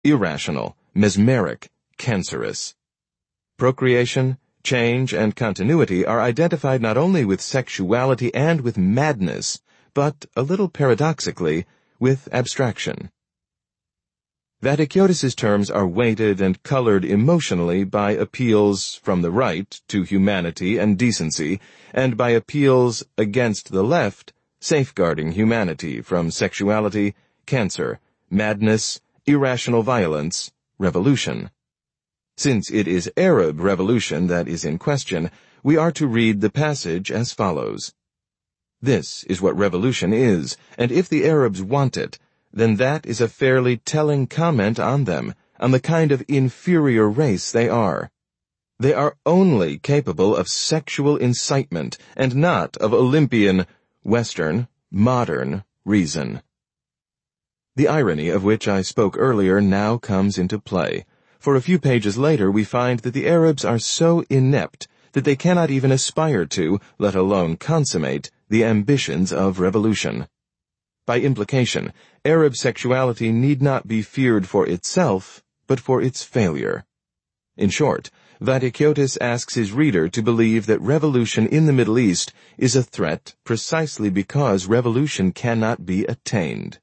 irrational, mesmeric, cancerous. Procreation, change, and continuity are identified not only with sexuality and with madness, but, a little paradoxically, with abstraction. Vaticiotis's terms are weighted and colored emotionally by appeals from the right to humanity and decency, and by appeals against the left, safeguarding humanity from sexuality, cancer, madness, irrational violence, revolution. Since it is Arab revolution that is in question, we are to read the passage as follows. This is what revolution is, and if the Arabs want it, then that is a fairly telling comment on them, on the kind of inferior race they are. They are only capable of sexual incitement, and not of Olympian, Western, modern reason. The irony of which I spoke earlier now comes into play. For a few pages later we find that the Arabs are so inept that they cannot even aspire to, let alone consummate, the ambitions of revolution. By implication, Arab sexuality need not be feared for itself, but for its failure. In short, Vaticiotis asks his reader to believe that revolution in the Middle East is a threat precisely because revolution cannot be attained.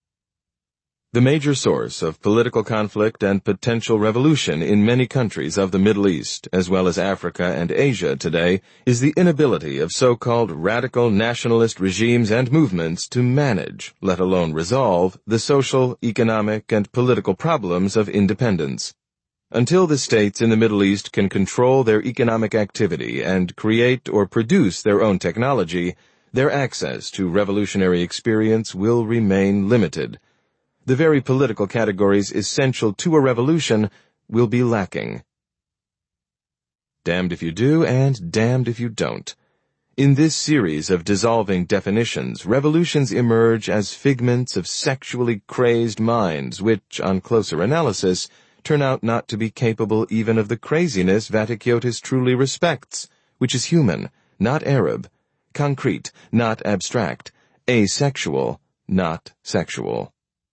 The major source of political conflict and potential revolution in many countries of the Middle East, as well as Africa and Asia today, is the inability of so-called radical nationalist regimes and movements to manage, let alone resolve, the social, economic, and political problems of independence. Until the states in the Middle East can control their economic activity and create or produce their own technology, their access to revolutionary experience will remain limited. The very political categories essential to a revolution will be lacking. Damned if you do and damned if you don't. In this series of dissolving definitions, revolutions emerge as figments of sexually crazed minds which, on closer analysis, turn out not to be capable even of the craziness Vaticiotis truly respects, which is human, not Arab, concrete, not abstract, asexual, not sexual.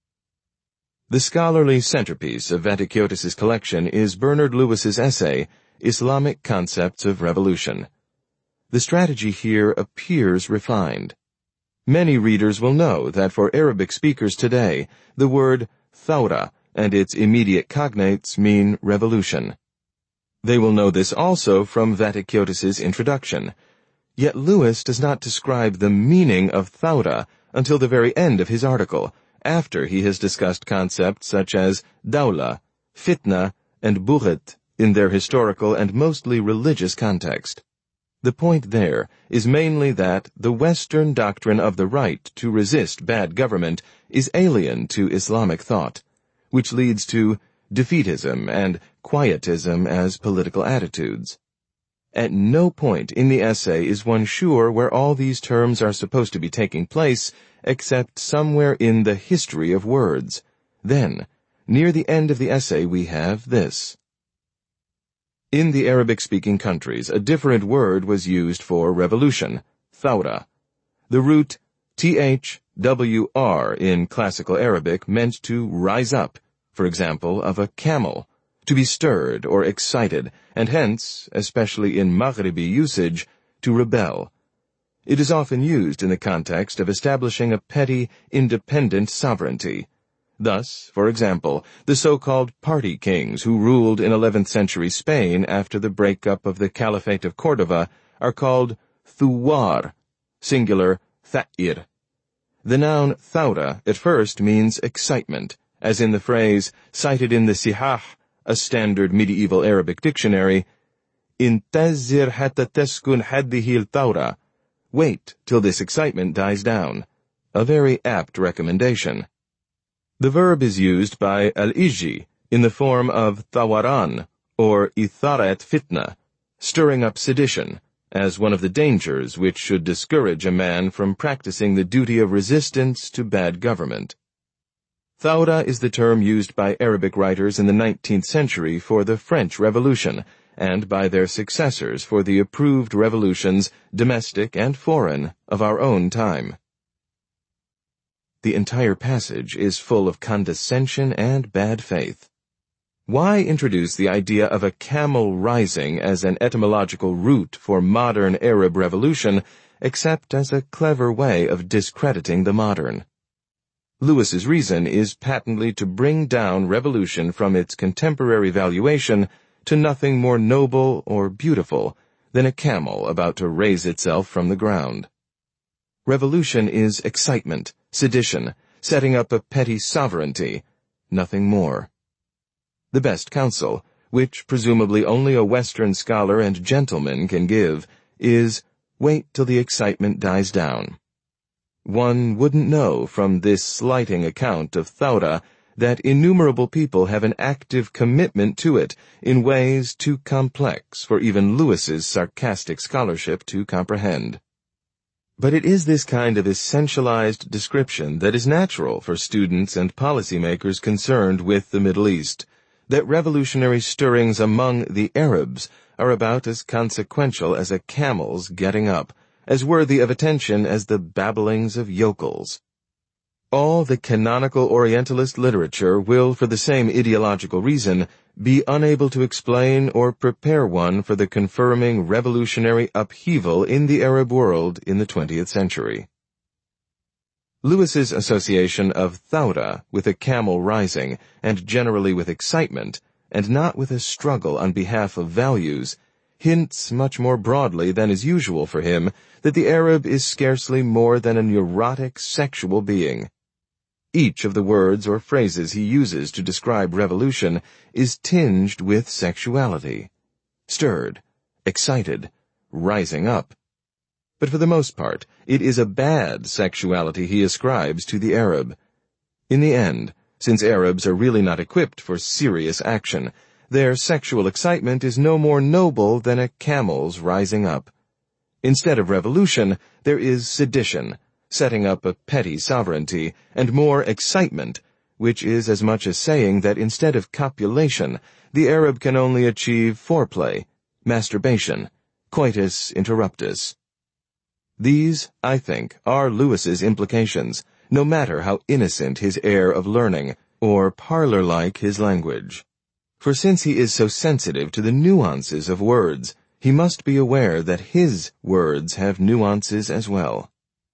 The scholarly centerpiece of Vaticiotis's collection is Bernard Lewis's essay, Islamic Concepts of Revolution. The strategy here appears refined. Many readers will know that for Arabic speakers today, the word thawra and its immediate cognates mean revolution. They will know this also from Vaticiotis's introduction. Yet Lewis does not describe the meaning of thawra until the very end of his article, after he has discussed concepts such as dawla, fitna, and bughat in their historical and mostly religious context. The point there is mainly that the Western doctrine of the right to resist bad government is alien to Islamic thought, which leads to defeatism and quietism as political attitudes. At no point in the essay is one sure where all these terms are supposed to be taking place, except somewhere in the history of words. Then, near the end of the essay we have this. In the Arabic-speaking countries, a different word was used for revolution, thawra. The root thwr in classical Arabic meant to rise up, for example, of a camel, to be stirred or excited, and hence, especially in Maghribi usage, to rebel. It is often used in the context of establishing a petty, independent sovereignty. Thus, for example, the so-called party kings who ruled in 11th century Spain after the breakup of the Caliphate of Cordova are called thuwar, singular tha'ir. The noun thawra at first means excitement, as in the phrase cited in the Sihah, a standard medieval Arabic dictionary, intazir hatta taskun haddihi al-thawra. Wait till this excitement dies down. A very apt recommendation. The verb is used by al-Ijji in the form of thawaran, or itharat fitna, stirring up sedition, as one of the dangers which should discourage a man from practicing the duty of resistance to bad government. Thawra is the term used by Arabic writers in the 19th century for the French Revolution, and by their successors for the approved revolutions, domestic and foreign, of our own time. The entire passage is full of condescension and bad faith. Why introduce the idea of a camel rising as an etymological root for modern Arab revolution, except as a clever way of discrediting the modern? Lewis's reason is patently to bring down revolution from its contemporary valuation to nothing more noble or beautiful than a camel about to raise itself from the ground. Revolution is excitement, sedition, setting up a petty sovereignty, nothing more. The best counsel, which presumably only a Western scholar and gentleman can give, is wait till the excitement dies down. One wouldn't know from this slighting account of Thawra that innumerable people have an active commitment to it in ways too complex for even Lewis's sarcastic scholarship to comprehend. But it is this kind of essentialized description that is natural for students and policymakers concerned with the Middle East, that revolutionary stirrings among the Arabs are about as consequential as a camel's getting up, as worthy of attention as the babblings of yokels. All the canonical Orientalist literature will, for the same ideological reason, be unable to explain or prepare one for the confirming revolutionary upheaval in the Arab world in the 20th century. Lewis's association of Thawra with a camel rising, and generally with excitement, and not with a struggle on behalf of values, hints much more broadly than is usual for him that the Arab is scarcely more than a neurotic sexual being. Each of the words or phrases he uses to describe revolution is tinged with sexuality. Stirred, excited, rising up. But for the most part, it is a bad sexuality he ascribes to the Arab. In the end, since Arabs are really not equipped for serious action, their sexual excitement is no more noble than a camel's rising up. Instead of revolution, there is sedition, setting up a petty sovereignty, and more excitement, which is as much as saying that instead of copulation, the Arab can only achieve foreplay, masturbation, coitus interruptus. These, I think, are Lewis's implications, no matter how innocent his air of learning, or parlor-like his language. For since he is so sensitive to the nuances of words, he must be aware that his words have nuances as well.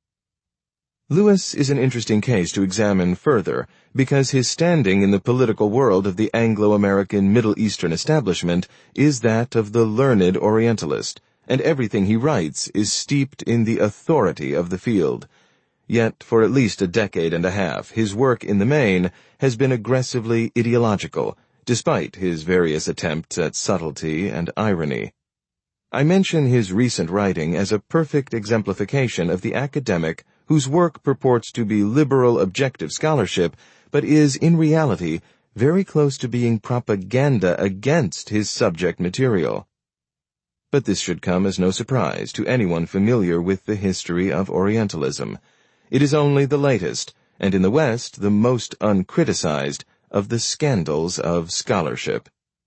Lewis is an interesting case to examine further, because his standing in the political world of the Anglo-American Middle Eastern establishment is that of the learned Orientalist, and everything he writes is steeped in the authority of the field. Yet, for at least a decade and a half, his work in the main has been aggressively ideological, despite his various attempts at subtlety and irony. I mention his recent writing as a perfect exemplification of the academic whose work purports to be liberal objective scholarship, but is, in reality, very close to being propaganda against his subject material. But this should come as no surprise to anyone familiar with the history of Orientalism. It is only the latest, and in the West the most uncriticized, of the scandals of scholarship.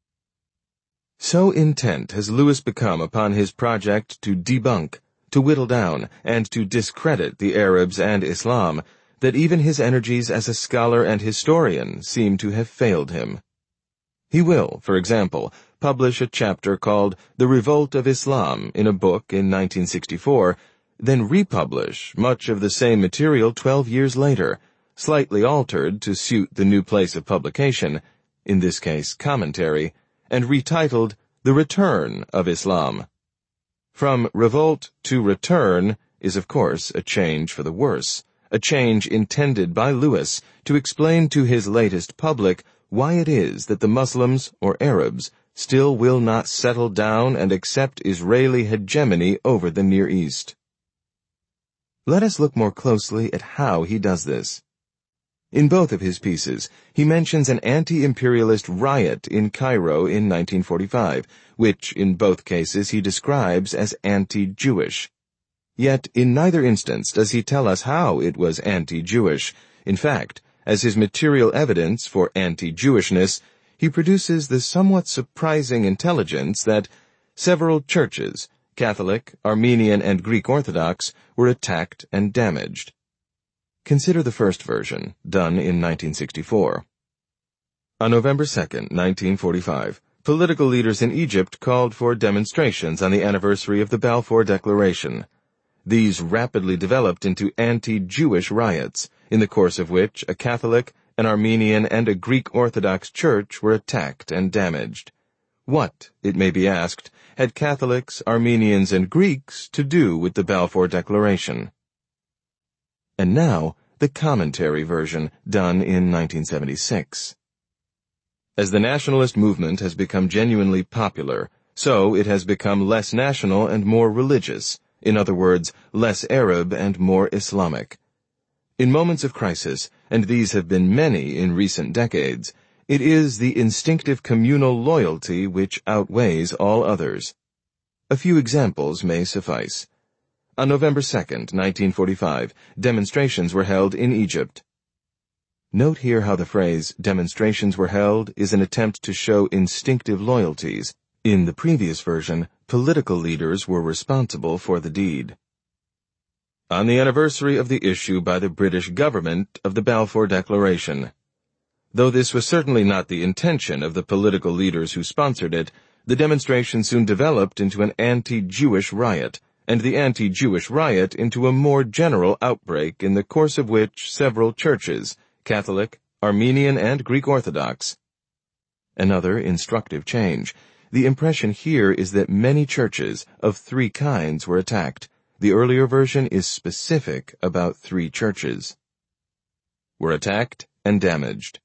So intent has Lewis become upon his project to debunk, to whittle down, and to discredit the Arabs and Islam, that even his energies as a scholar and historian seem to have failed him. He will, for example, publish a chapter called The Revolt of Islam in a book in 1964, then republish much of the same material 12 years later, slightly altered to suit the new place of publication, in this case commentary, and retitled The Return of Islam. From revolt to return is of course a change for the worse, a change intended by Lewis to explain to his latest public why it is that the Muslims, or Arabs, still will not settle down and accept Israeli hegemony over the Near East. Let us look more closely at how he does this. In both of his pieces, he mentions an anti-imperialist riot in Cairo in 1945, which in both cases he describes as anti-Jewish. Yet in neither instance does he tell us how it was anti-Jewish. In fact, as his material evidence for anti-Jewishness, he produces the somewhat surprising intelligence that several churches, Catholic, Armenian, and Greek Orthodox, were attacked and damaged. Consider the first version, done in 1964. On November 2, 1945, political leaders in Egypt called for demonstrations on the anniversary of the Balfour Declaration. These rapidly developed into anti-Jewish riots, in the course of which a Catholic, an Armenian, and a Greek Orthodox church were attacked and damaged. What, it may be asked, had Catholics, Armenians, and Greeks to do with the Balfour Declaration? And now, the commentary version, done in 1976. As the nationalist movement has become genuinely popular, so it has become less national and more religious, in other words, less Arab and more Islamic. In moments of crisis, and these have been many in recent decades, it is the instinctive communal loyalty which outweighs all others. A few examples may suffice. On November 2, 1945, demonstrations were held in Egypt. Note here how the phrase, demonstrations were held, is an attempt to show instinctive loyalties. In the previous version, political leaders were responsible for the deed. On the anniversary of the issue by the British government of the Balfour Declaration. Though this was certainly not the intention of the political leaders who sponsored it, the demonstration soon developed into an anti-Jewish riot, and the anti-Jewish riot into a more general outbreak in the course of which several churches, Catholic, Armenian, and Greek Orthodox. Another instructive change. The impression here is that many churches of three kinds were attacked. The earlier version is specific about 3 churches. Were attacked and damaged.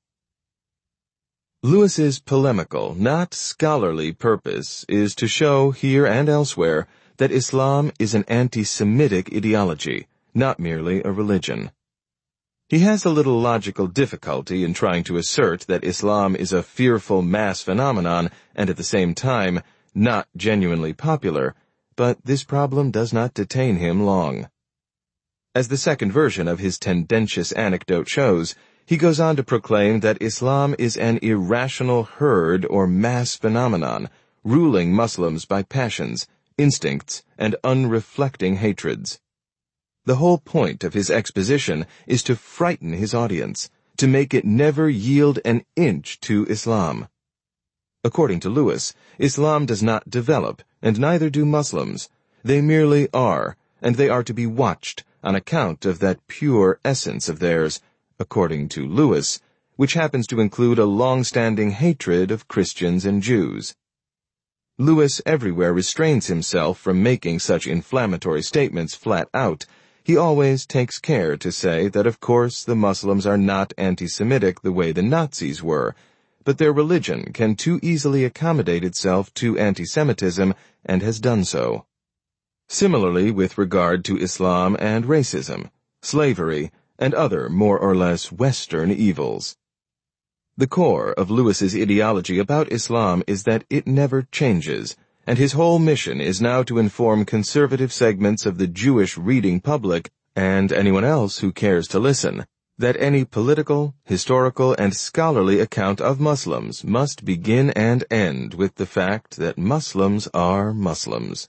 Lewis's polemical, not scholarly purpose is to show, here and elsewhere, that Islam is an anti-Semitic ideology, not merely a religion. He has a little logical difficulty in trying to assert that Islam is a fearful mass phenomenon and at the same time not genuinely popular, but this problem does not detain him long. As the second version of his tendentious anecdote shows, he goes on to proclaim that Islam is an irrational herd or mass phenomenon, ruling Muslims by passions, instincts, and unreflecting hatreds. The whole point of his exposition is to frighten his audience, to make it never yield an inch to Islam. According to Lewis, Islam does not develop, and neither do Muslims. They merely are, and they are to be watched on account of that pure essence of theirs, according to Lewis, which happens to include a long-standing hatred of Christians and Jews. Lewis everywhere restrains himself from making such inflammatory statements flat out. He always takes care to say that of course the Muslims are not anti-Semitic the way the Nazis were, but their religion can too easily accommodate itself to anti-Semitism and has done so. Similarly with regard to Islam and racism, slavery, and other more or less Western evils. The core of Lewis's ideology about Islam is that it never changes, and his whole mission is now to inform conservative segments of the Jewish reading public, and anyone else who cares to listen, that any political, historical, and scholarly account of Muslims must begin and end with the fact that Muslims are Muslims.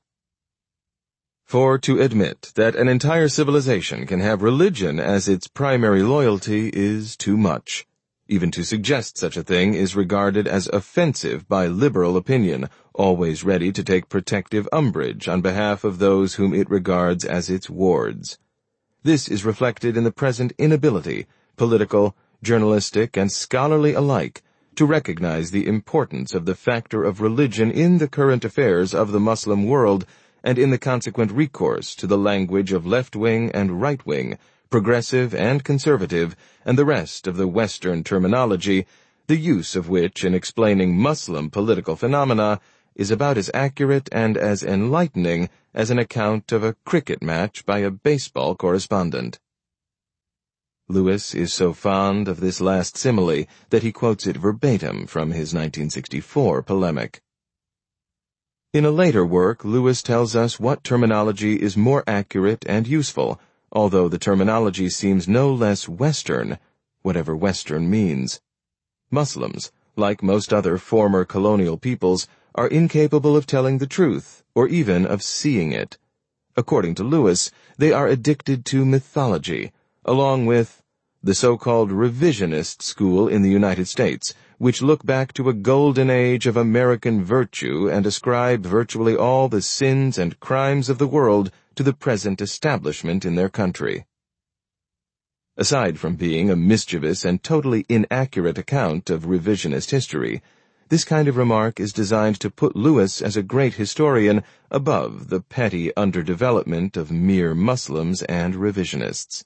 For to admit that an entire civilization can have religion as its primary loyalty is too much. Even to suggest such a thing is regarded as offensive by liberal opinion, always ready to take protective umbrage on behalf of those whom it regards as its wards. This is reflected in the present inability, political, journalistic, and scholarly alike, to recognize the importance of the factor of religion in the current affairs of the Muslim world and in the consequent recourse to the language of left-wing and right-wing, progressive and conservative, and the rest of the Western terminology, the use of which in explaining Muslim political phenomena is about as accurate and as enlightening as an account of a cricket match by a baseball correspondent. Lewis is so fond of this last simile that he quotes it verbatim from his 1964 polemic. In a later work, Lewis tells us what terminology is more accurate and useful, although the terminology seems no less Western, whatever Western means. Muslims, like most other former colonial peoples, are incapable of telling the truth, or even of seeing it. According to Lewis, they are addicted to mythology, along with the so-called revisionist school in the United States, which look back to a golden age of American virtue and ascribe virtually all the sins and crimes of the world to the present establishment in their country. Aside from being a mischievous and totally inaccurate account of revisionist history, this kind of remark is designed to put Lewis as a great historian above the petty underdevelopment of mere Muslims and revisionists.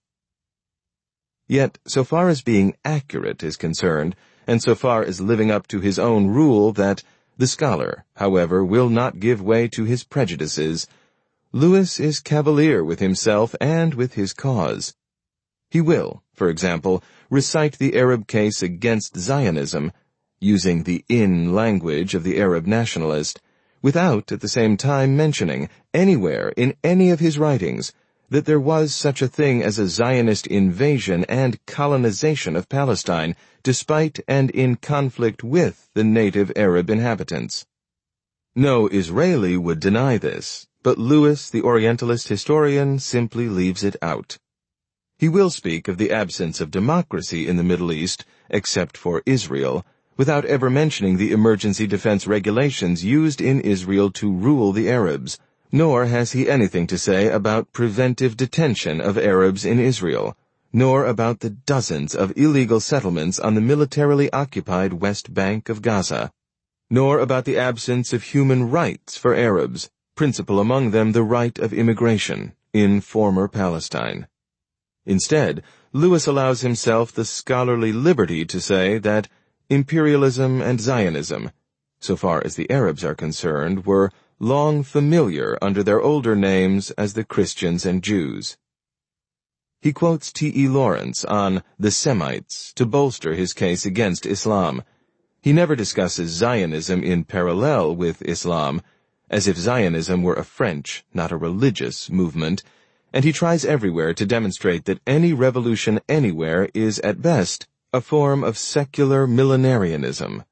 Yet, so far as being accurate is concerned, and so far as living up to his own rule that the scholar, however, will not give way to his prejudices, Lewis is cavalier with himself and with his cause. He will, for example, recite the Arab case against Zionism, using the in language of the Arab nationalist, without at the same time mentioning anywhere in any of his writings that there was such a thing as a Zionist invasion and colonization of Palestine, despite and in conflict with the native Arab inhabitants. No Israeli would deny this, but Lewis, the Orientalist historian, simply leaves it out. He will speak of the absence of democracy in the Middle East, except for Israel, without ever mentioning the emergency defense regulations used in Israel to rule the Arabs, nor has he anything to say about preventive detention of Arabs in Israel, nor about the dozens of illegal settlements on the militarily occupied West Bank of Gaza, nor about the absence of human rights for Arabs, principal among them the right of immigration, in former Palestine. Instead, Lewis allows himself the scholarly liberty to say that imperialism and Zionism, so far as the Arabs are concerned, were long familiar under their older names as the Christians and Jews. He quotes T.E. Lawrence on the Semites to bolster his case against Islam. He never discusses Zionism in parallel with Islam, as if Zionism were a French, not a religious, movement, and he tries everywhere to demonstrate that any revolution anywhere is, at best, a form of secular millenarianism.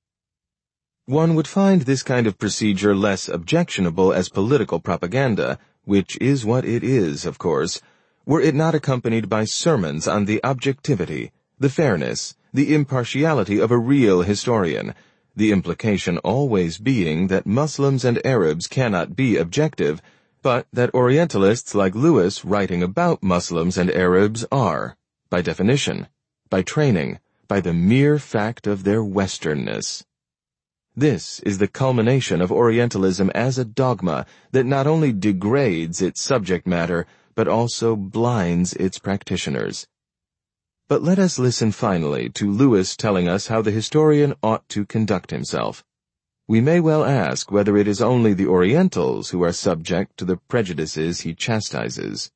One would find this kind of procedure less objectionable as political propaganda, which is what it is, of course, were it not accompanied by sermons on the objectivity, the fairness, the impartiality of a real historian, the implication always being that Muslims and Arabs cannot be objective, but that Orientalists like Lewis writing about Muslims and Arabs are, by definition, by training, by the mere fact of their Westernness. This is the culmination of Orientalism as a dogma that not only degrades its subject matter, but also blinds its practitioners. But let us listen finally to Lewis telling us how the historian ought to conduct himself. We may well ask whether it is only the Orientals who are subject to the prejudices he chastises.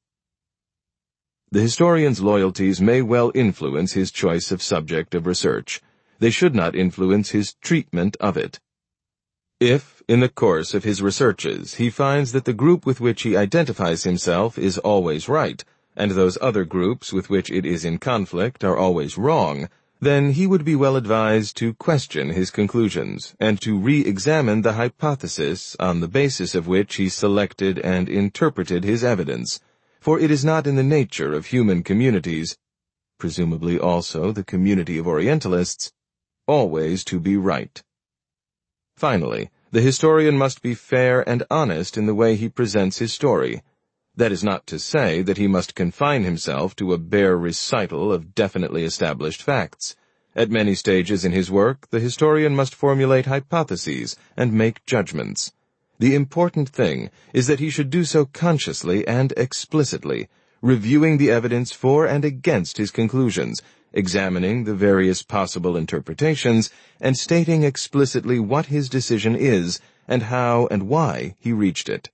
The historian's loyalties may well influence his choice of subject of research. They should not influence his treatment of it. If, in the course of his researches, he finds that the group with which he identifies himself is always right, and those other groups with which it is in conflict are always wrong, then he would be well advised to question his conclusions, and to re-examine the hypothesis on the basis of which he selected and interpreted his evidence, for it is not in the nature of human communities, presumably also the community of Orientalists, always to be right. Finally, the historian must be fair and honest in the way he presents his story. That is not to say that he must confine himself to a bare recital of definitely established facts. At many stages in his work, the historian must formulate hypotheses and make judgments. The important thing is that he should do so consciously and explicitly, reviewing the evidence for and against his conclusions, examining the various possible interpretations, and stating explicitly what his decision is, and how and why he reached it.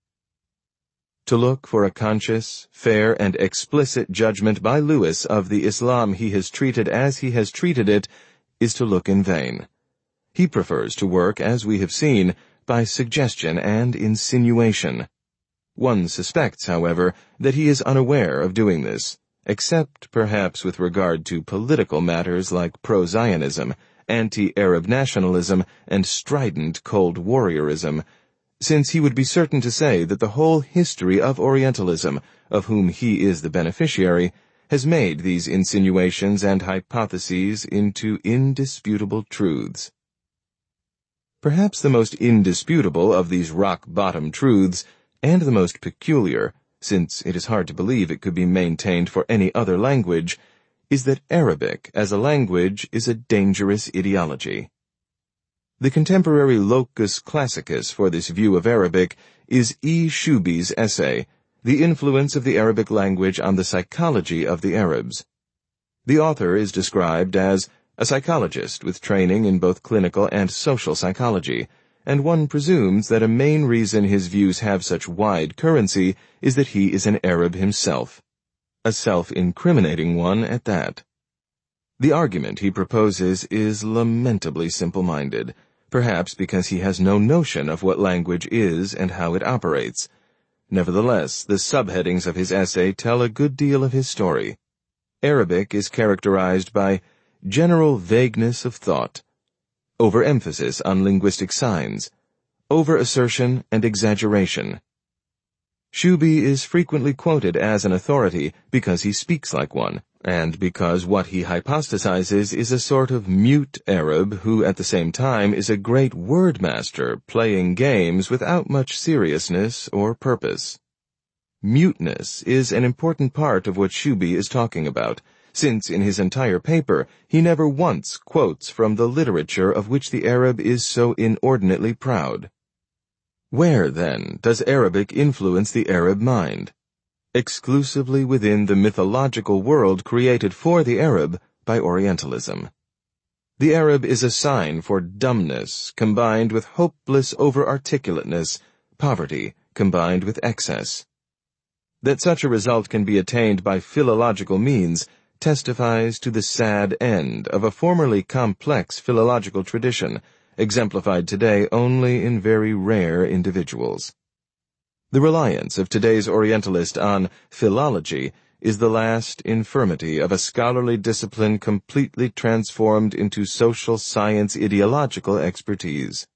To look for a conscious, fair, and explicit judgment by Lewis of the Islam he has treated as he has treated it is to look in vain. He prefers to work, as we have seen, by suggestion and insinuation. One suspects, however, that he is unaware of doing this, except perhaps with regard to political matters like pro-Zionism, anti-Arab nationalism, and strident Cold Warriorism, since he would be certain to say that the whole history of Orientalism, of whom he is the beneficiary, has made these insinuations and hypotheses into indisputable truths. Perhaps the most indisputable of these rock-bottom truths, and the most peculiar, since it is hard to believe it could be maintained for any other language, is that Arabic as a language is a dangerous ideology. The contemporary locus classicus for this view of Arabic is E. Shuby's essay, The Influence of the Arabic Language on the Psychology of the Arabs. The author is described as a psychologist with training in both clinical and social psychology, and one presumes that a main reason his views have such wide currency is that he is an Arab himself, a self-incriminating one at that. The argument he proposes is lamentably simple-minded, perhaps because he has no notion of what language is and how it operates. Nevertheless, the subheadings of his essay tell a good deal of his story. Arabic is characterized by general vagueness of thought, overemphasis on linguistic signs, over-assertion and exaggeration. Shuby is frequently quoted as an authority because he speaks like one, and because what he hypothesizes is a sort of mute Arab who at the same time is a great word master playing games without much seriousness or purpose. Muteness is an important part of what Shuby is talking about, since in his entire paper he never once quotes from the literature of which the Arab is so inordinately proud. Where, then, does Arabic influence the Arab mind? Exclusively within the mythological world created for the Arab by Orientalism. The Arab is a sign for dumbness combined with hopeless over-articulateness, poverty combined with excess. That such a result can be attained by philological means testifies to the sad end of a formerly complex philological tradition, exemplified today only in very rare individuals. The reliance of today's Orientalist on philology is the last infirmity of a scholarly discipline completely transformed into social science ideological expertise.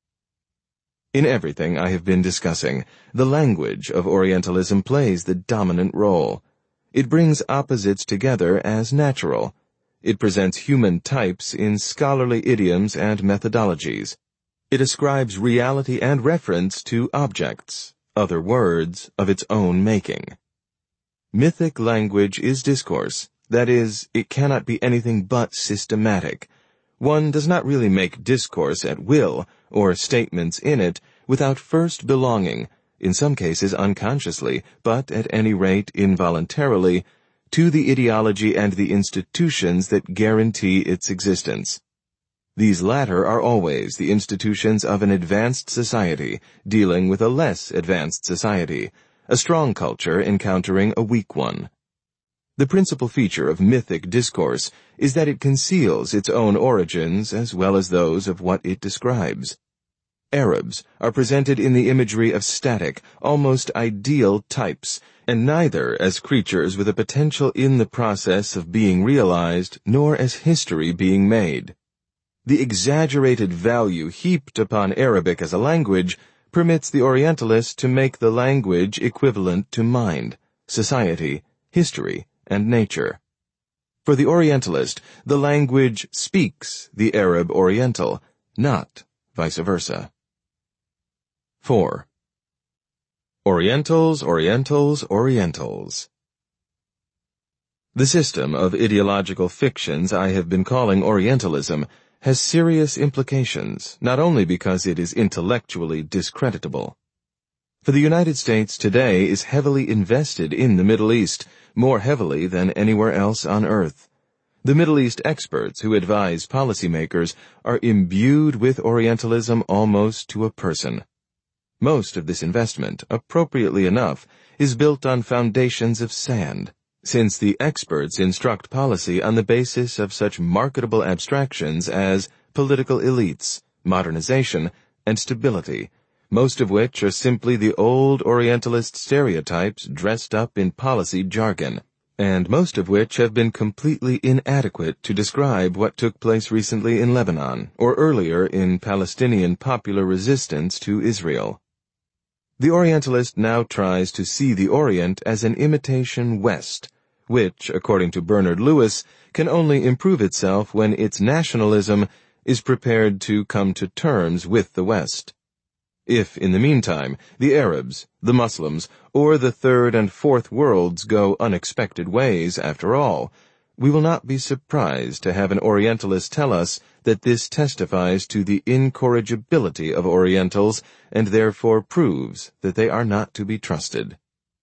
In everything I have been discussing, the language of Orientalism plays the dominant role. It brings opposites together as natural. It presents human types in scholarly idioms and methodologies. It ascribes reality and reference to objects, other words of its own making. Mythic language is discourse. That is, it cannot be anything but systematic. One does not really make discourse at will, or statements in it, without first belonging, in some cases unconsciously, but at any rate involuntarily, to the ideology and the institutions that guarantee its existence. These latter are always the institutions of an advanced society dealing with a less advanced society, a strong culture encountering a weak one. The principal feature of mythic discourse is that it conceals its own origins as well as those of what it describes. Arabs are presented in the imagery of static, almost ideal types, and neither as creatures with a potential in the process of being realized, nor as history being made. The exaggerated value heaped upon Arabic as a language permits the Orientalist to make the language equivalent to mind, society, history, and nature. For the Orientalist, the language speaks the Arab Oriental, not vice versa. 4. Orientals, Orientals, Orientals. The system of ideological fictions I have been calling Orientalism has serious implications, not only because it is intellectually discreditable. For the United States today is heavily invested in the Middle East, more heavily than anywhere else on earth. The Middle East experts who advise policymakers are imbued with Orientalism almost to a person. Most of this investment, appropriately enough, is built on foundations of sand, since the experts instruct policy on the basis of such marketable abstractions as political elites, modernization, and stability, most of which are simply the old Orientalist stereotypes dressed up in policy jargon, and most of which have been completely inadequate to describe what took place recently in Lebanon, or earlier in Palestinian popular resistance to Israel. The Orientalist now tries to see the Orient as an imitation West, which, according to Bernard Lewis, can only improve itself when its nationalism is prepared to come to terms with the West. If, in the meantime, the Arabs, the Muslims, or the Third and Fourth Worlds go unexpected ways after all, we will not be surprised to have an Orientalist tell us that this testifies to the incorrigibility of Orientals and therefore proves that they are not to be trusted.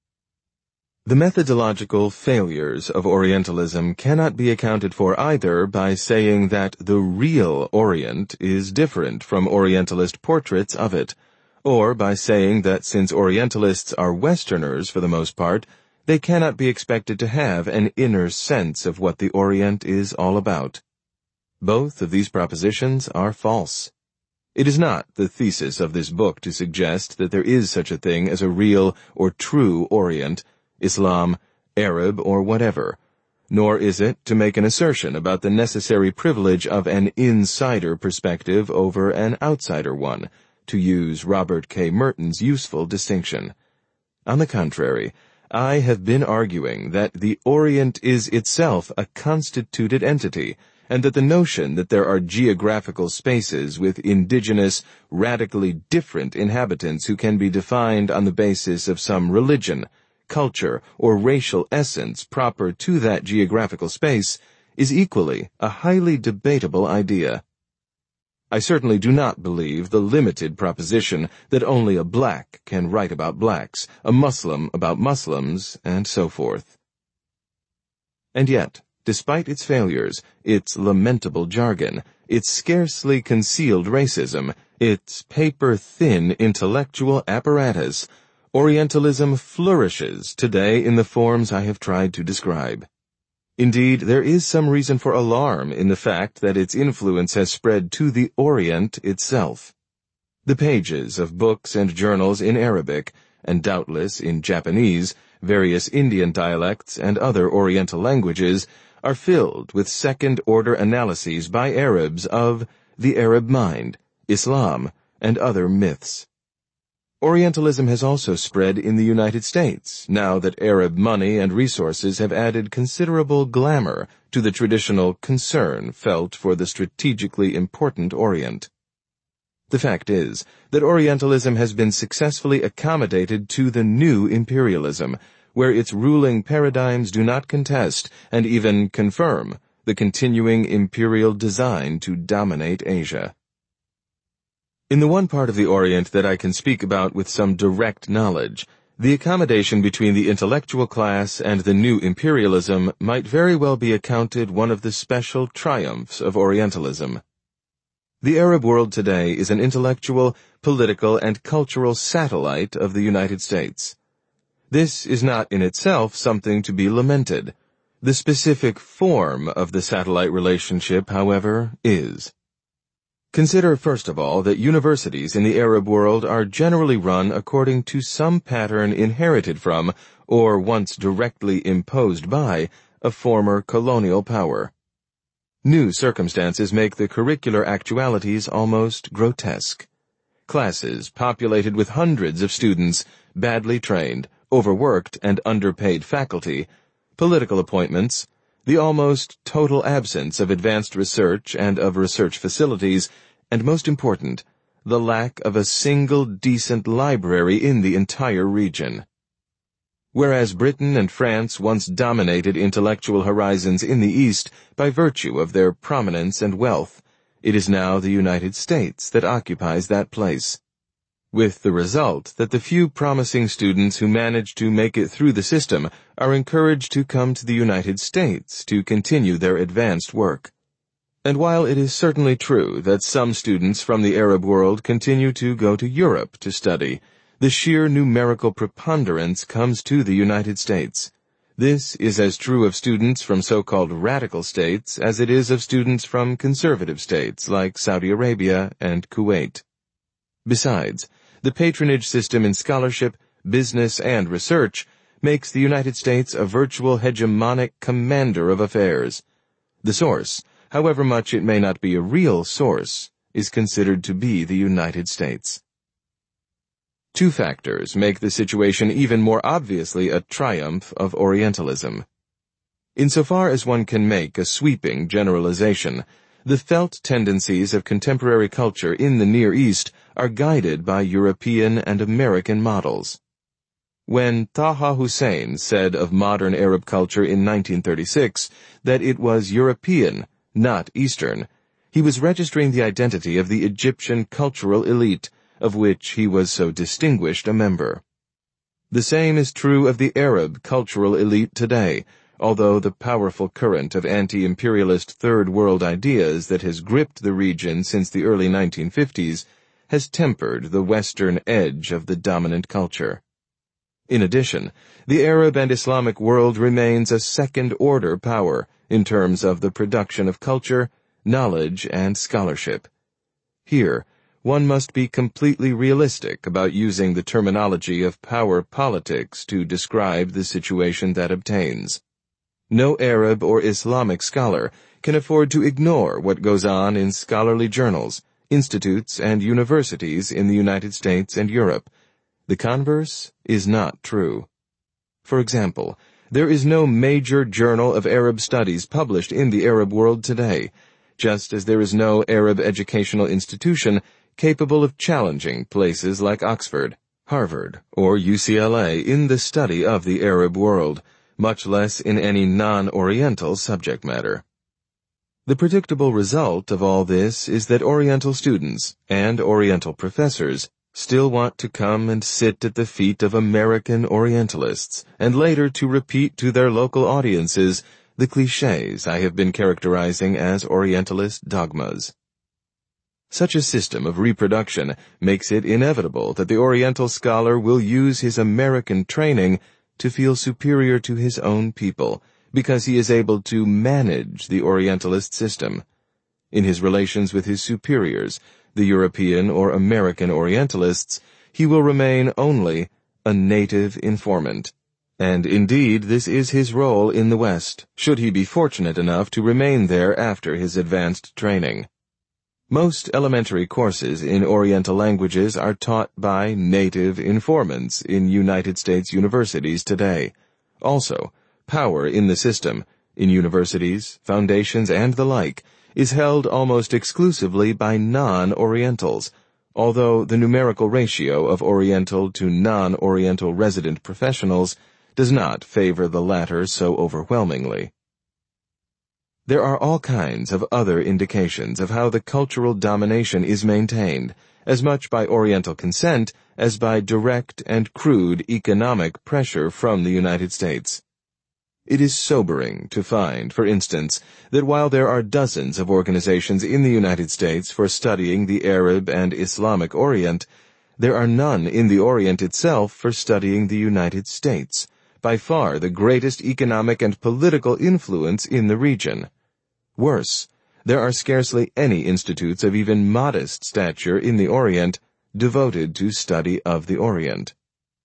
The methodological failures of Orientalism cannot be accounted for either by saying that the real Orient is different from Orientalist portraits of it, or by saying that since Orientalists are Westerners for the most part, they cannot be expected to have an inner sense of what the Orient is all about. Both of these propositions are false. It is not the thesis of this book to suggest that there is such a thing as a real or true Orient, Islam, Arab, or whatever, nor is it to make an assertion about the necessary privilege of an insider perspective over an outsider one, to use Robert K. Merton's useful distinction. On the contrary, I have been arguing that the Orient is itself a constituted entity, and that the notion that there are geographical spaces with indigenous, radically different inhabitants who can be defined on the basis of some religion, culture, or racial essence proper to that geographical space is equally a highly debatable idea. I certainly do not believe the limited proposition that only a black can write about blacks, a Muslim about Muslims, and so forth. And yet, despite its failures, its lamentable jargon, its scarcely concealed racism, its paper-thin intellectual apparatus, Orientalism flourishes today in the forms I have tried to describe. Indeed, there is some reason for alarm in the fact that its influence has spread to the Orient itself. The pages of books and journals in Arabic, and doubtless in Japanese, various Indian dialects, and other Oriental languages, are filled with second-order analyses by Arabs of the Arab mind, Islam, and other myths. Orientalism has also spread in the United States, now that Arab money and resources have added considerable glamour to the traditional concern felt for the strategically important Orient. The fact is that Orientalism has been successfully accommodated to the new imperialism, where its ruling paradigms do not contest and even confirm the continuing imperial design to dominate Asia. In the one part of the Orient that I can speak about with some direct knowledge, the accommodation between the intellectual class and the new imperialism might very well be accounted one of the special triumphs of Orientalism. The Arab world today is an intellectual, political, and cultural satellite of the United States. This is not in itself something to be lamented. The specific form of the satellite relationship, however, is. Consider, first of all, that universities in the Arab world are generally run according to some pattern inherited from, or once directly imposed by, a former colonial power. New circumstances make the curricular actualities almost grotesque. Classes populated with hundreds of students, badly trained, overworked, and underpaid faculty, political appointments, the almost total absence of advanced research and of research facilities, and most important, the lack of a single decent library in the entire region. Whereas Britain and France once dominated intellectual horizons in the East by virtue of their prominence and wealth, it is now the United States that occupies that place, with the result that the few promising students who manage to make it through the system are encouraged to come to the United States to continue their advanced work. And while it is certainly true that some students from the Arab world continue to go to Europe to study, the sheer numerical preponderance comes to the United States. This is as true of students from so-called radical states as it is of students from conservative states like Saudi Arabia and Kuwait. Besides, the patronage system in scholarship, business, and research makes the United States a virtual hegemonic commander of affairs. The source, however much it may not be a real source, is considered to be the United States. Two factors make the situation even more obviously a triumph of Orientalism. Insofar as one can make a sweeping generalization, the felt tendencies of contemporary culture in the Near East are guided by European and American models. When Taha Hussein said of modern Arab culture in 1936 that it was European, not Eastern, he was registering the identity of the Egyptian cultural elite, of which he was so distinguished a member. The same is true of the Arab cultural elite today, although the powerful current of anti-imperialist Third World ideas that has gripped the region since the early 1950s has tempered the Western edge of the dominant culture. In addition, the Arab and Islamic world remains a second-order power in terms of the production of culture, knowledge, and scholarship. Here, one must be completely realistic about using the terminology of power politics to describe the situation that obtains. No Arab or Islamic scholar can afford to ignore what goes on in scholarly journals, institutes, and universities in the United States and Europe. The converse is not true. For example, there is no major journal of Arab studies published in the Arab world today, just as there is no Arab educational institution capable of challenging places like Oxford, Harvard, or UCLA in the study of the Arab world, much less in any non-Oriental subject matter. The predictable result of all this is that Oriental students and Oriental professors still want to come and sit at the feet of American Orientalists, and later to repeat to their local audiences the clichés I have been characterizing as Orientalist dogmas. Such a system of reproduction makes it inevitable that the Oriental scholar will use his American training to feel superior to his own people, because he is able to manage the Orientalist system. In his relations with his superiors, the European or American Orientalists, he will remain only a native informant. And indeed, this is his role in the West, should he be fortunate enough to remain there after his advanced training. Most elementary courses in Oriental languages are taught by native informants in United States universities today. Also, power in the system, in universities, foundations, and the like, is held almost exclusively by non-Orientals, although the numerical ratio of Oriental to non-Oriental resident professionals does not favor the latter so overwhelmingly. There are all kinds of other indications of how the cultural domination is maintained, as much by Oriental consent as by direct and crude economic pressure from the United States. It is sobering to find, for instance, that while there are dozens of organizations in the United States for studying the Arab and Islamic Orient, there are none in the Orient itself for studying the United States, by far the greatest economic and political influence in the region. Worse, there are scarcely any institutes of even modest stature in the Orient devoted to study of the Orient.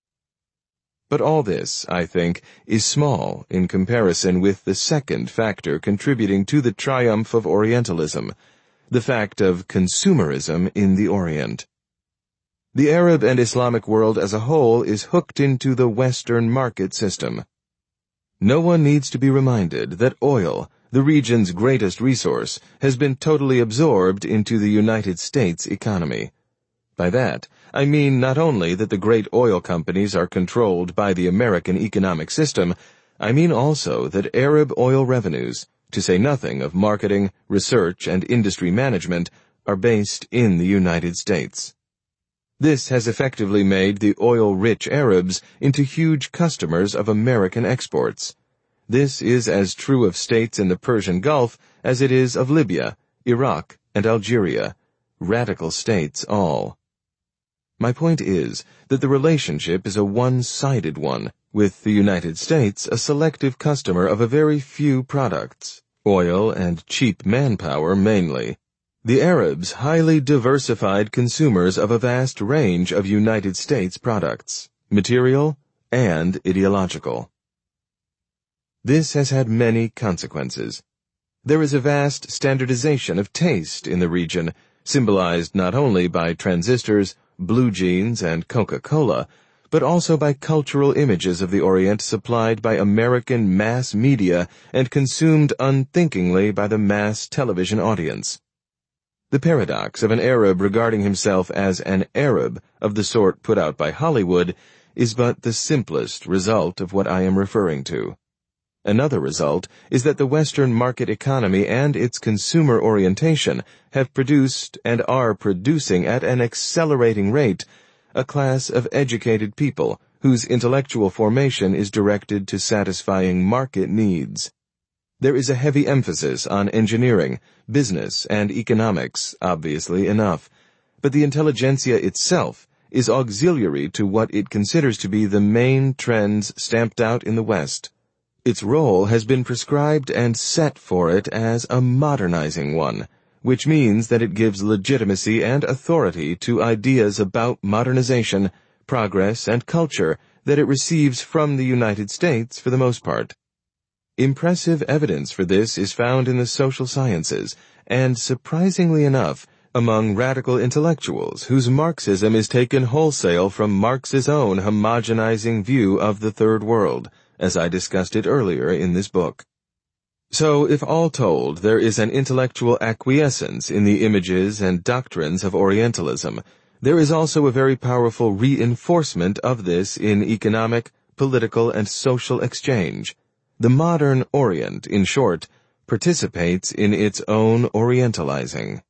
But all this, I think, is small in comparison with the second factor contributing to the triumph of Orientalism, the fact of consumerism in the Orient. The Arab and Islamic world as a whole is hooked into the Western market system. No one needs to be reminded that oil, the region's greatest resource, has been totally absorbed into the United States economy. By that, I mean not only that the great oil companies are controlled by the American economic system, I mean also that Arab oil revenues, to say nothing of marketing, research, and industry management, are based in the United States. This has effectively made the oil-rich Arabs into huge customers of American exports. This is as true of states in the Persian Gulf as it is of Libya, Iraq, and Algeria, radical states all. My point is that the relationship is a one-sided one, with the United States a selective customer of a very few products, oil and cheap manpower mainly. The Arabs highly diversified consumers of a vast range of United States products, material and ideological. This has had many consequences. There is a vast standardization of taste in the region, symbolized not only by transistors, blue jeans, and Coca-Cola, but also by cultural images of the Orient supplied by American mass media and consumed unthinkingly by the mass television audience. The paradox of an Arab regarding himself as an Arab of the sort put out by Hollywood is but the simplest result of what I am referring to. Another result is that the Western market economy and its consumer orientation have produced and are producing at an accelerating rate a class of educated people whose intellectual formation is directed to satisfying market needs. There is a heavy emphasis on engineering, business, and economics, obviously enough, but the intelligentsia itself is auxiliary to what it considers to be the main trends stamped out in the West. Its role has been prescribed and set for it as a modernizing one, which means that it gives legitimacy and authority to ideas about modernization, progress, and culture that it receives from the United States for the most part. Impressive evidence for this is found in the social sciences, and surprisingly enough, among radical intellectuals whose Marxism is taken wholesale from Marx's own homogenizing view of the Third World, as I discussed it earlier in this book. So, if all told, there is an intellectual acquiescence in the images and doctrines of Orientalism, there is also a very powerful reinforcement of this in economic, political, and social exchange. The modern Orient, in short, participates in its own Orientalizing.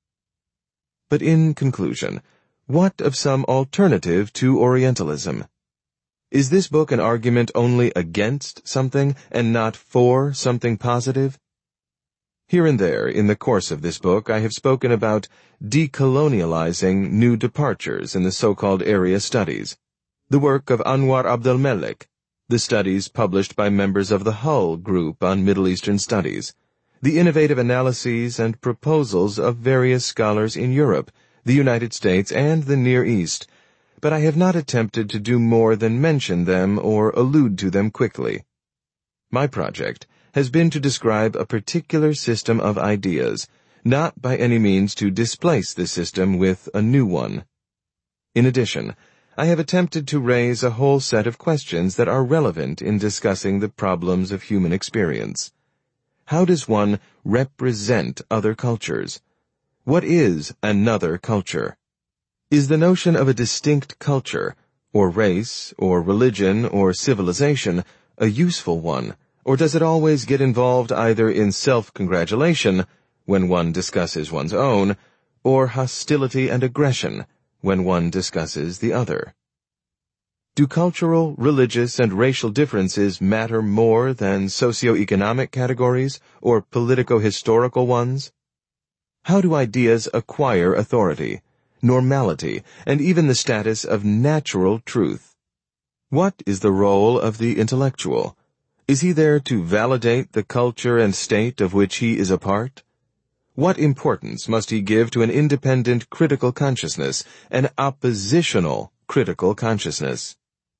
But in conclusion, what of some alternative to Orientalism? Is this book an argument only against something and not for something positive? Here and there, in the course of this book, I have spoken about decolonializing new departures in the so-called area studies, the work of Anwar Abdelmelek, the studies published by members of the Hull Group on Middle Eastern Studies, the innovative analyses and proposals of various scholars in Europe, the United States, and the Near East, but I have not attempted to do more than mention them or allude to them quickly. My project has been to describe a particular system of ideas, not by any means to displace the system with a new one. In addition, I have attempted to raise a whole set of questions that are relevant in discussing the problems of human experience. How does one represent other cultures? What is another culture? Is the notion of a distinct culture, or race, or religion, or civilization a useful one, or does it always get involved either in self-congratulation, when one discusses one's own, or hostility and aggression, when one discusses the other? Do cultural, religious, and racial differences matter more than socio-economic categories, or politico-historical ones? How do ideas acquire authority, normality, and even the status of natural truth? What is the role of the intellectual? Is he there to validate the culture and state of which he is a part? What importance must he give to an independent critical consciousness, an oppositional critical consciousness?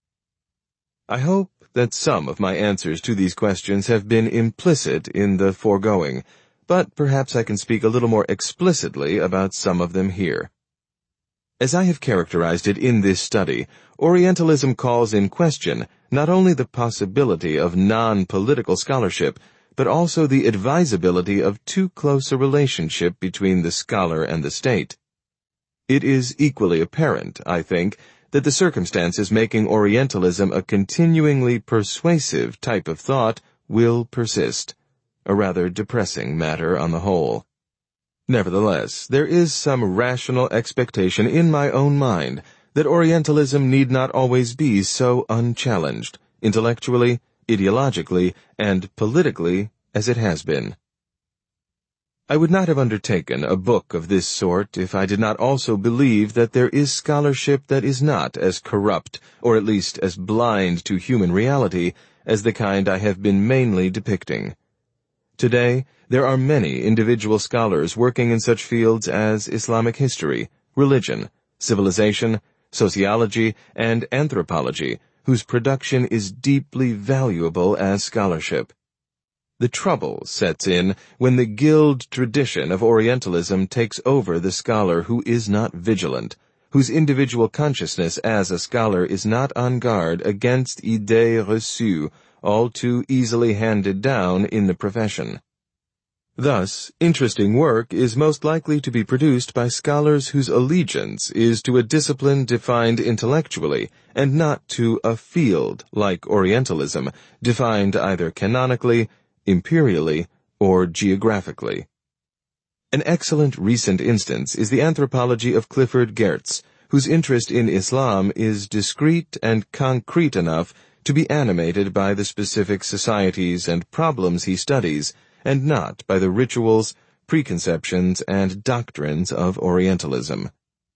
I hope that some of my answers to these questions have been implicit in the foregoing, but perhaps I can speak a little more explicitly about some of them here. As I have characterized it in this study, Orientalism calls in question not only the possibility of non-political scholarship, but also the advisability of too close a relationship between the scholar and the state. It is equally apparent, I think, that the circumstances making Orientalism a continuingly persuasive type of thought will persist, a rather depressing matter on the whole. Nevertheless, there is some rational expectation in my own mind that Orientalism need not always be so unchallenged, intellectually, ideologically, and politically as it has been. I would not have undertaken a book of this sort if I did not also believe that there is scholarship that is not as corrupt, or at least as blind to human reality, as the kind I have been mainly depicting. Today, there are many individual scholars working in such fields as Islamic history, religion, civilization, sociology, and anthropology, whose production is deeply valuable as scholarship. The trouble sets in when the guild tradition of Orientalism takes over the scholar who is not vigilant, whose individual consciousness as a scholar is not on guard against idées reçues, all too easily handed down in the profession. Thus, interesting work is most likely to be produced by scholars whose allegiance is to a discipline defined intellectually, and not to a field, like Orientalism, defined either canonically, imperially, or geographically. An excellent recent instance is the anthropology of Clifford Geertz, whose interest in Islam is discrete and concrete enough to be animated by the specific societies and problems he studies, and not by the rituals, preconceptions, and doctrines of Orientalism.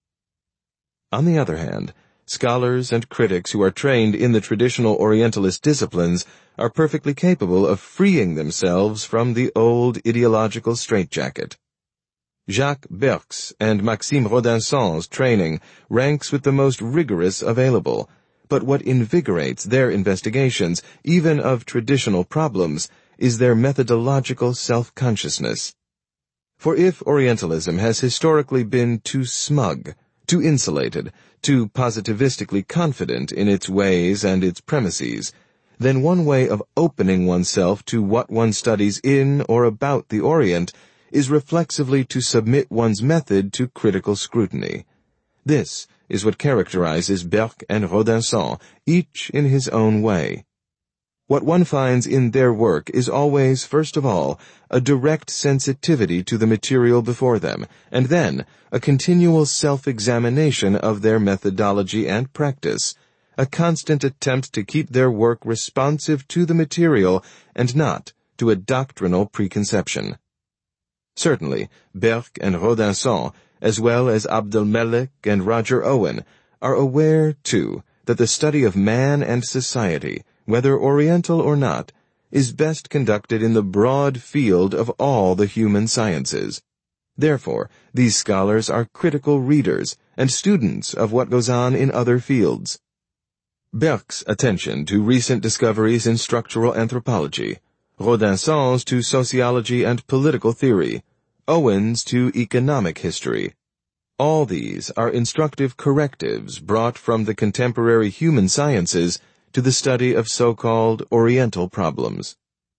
On the other hand, scholars and critics who are trained in the traditional Orientalist disciplines are perfectly capable of freeing themselves from the old ideological straitjacket. Jacques Beurk's and Maxime Rodinson's training ranks with the most rigorous available, but what invigorates their investigations, even of traditional problems, is their methodological self-consciousness. For if Orientalism has historically been too smug, too insulated, too positivistically confident in its ways and its premises, then one way of opening oneself to what one studies in or about the Orient is reflexively to submit one's method to critical scrutiny. This is what characterizes Beurk and Rodinson, each in his own way. What one finds in their work is always, first of all, a direct sensitivity to the material before them, and then a continual self-examination of their methodology and practice, a constant attempt to keep their work responsive to the material and not to a doctrinal preconception. Certainly, Beurk and Rodinson, as well as Abdelmelek and Roger Owen, are aware, too, that the study of man and society, whether Oriental or not, is best conducted in the broad field of all the human sciences. Therefore, these scholars are critical readers and students of what goes on in other fields. Beurk's attention to recent discoveries in structural anthropology, Rodinson's to sociology and political theory, Owen's to economic history. All these are instructive correctives brought from the contemporary human sciences to the study of so-called Oriental problems.